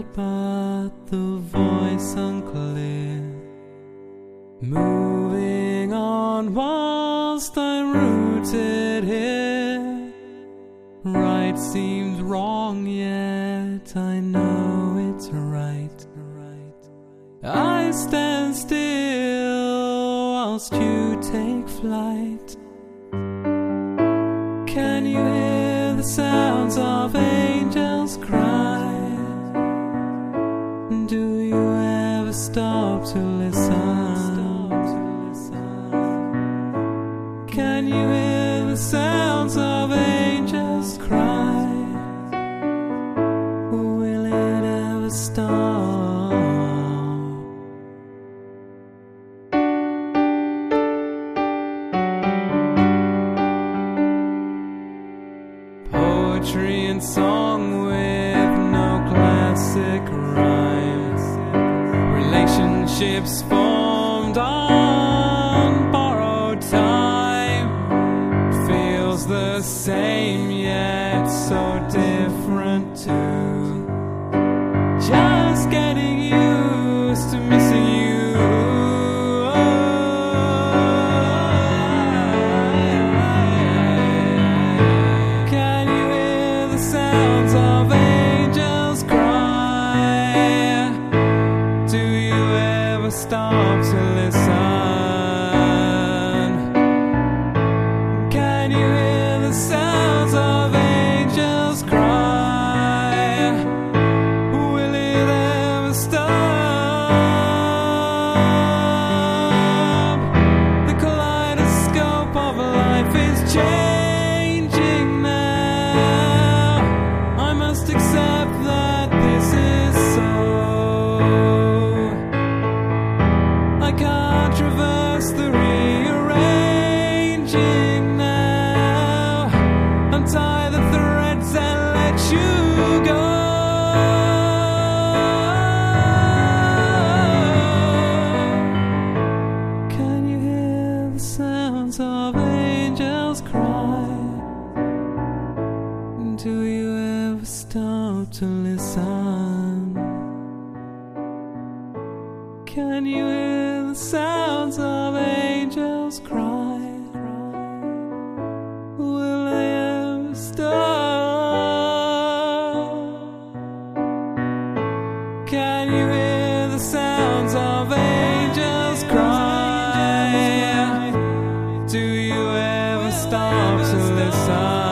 but the voice unclear. Moving on whilst I'm rooted here. Right seems wrong, yet I know it's right. I stand still whilst you take flight. Can you hear the sounds of angels cry? Do you ever stop to listen? Can you hear the sounds of angels cry? Will it ever stop? Poetry and song with no classic rhymes. Relationships formed on borrowed time. Feels the same yet so different too. Just getting used to missing you. Of angels cry. Do you ever stop to listen? Can you hear the sounds of angels cry? Will it ever stop? The kaleidoscope of life is changing now. Accept that this is so. I can't traverse the rearranging now. Untie the threads and let you go. Can you hear the sounds of angels cry? Do you ever stop to listen? Can you hear the sounds of angels cry? Will they ever stop? Can you hear the sounds of angels cry? Do you ever stop to listen?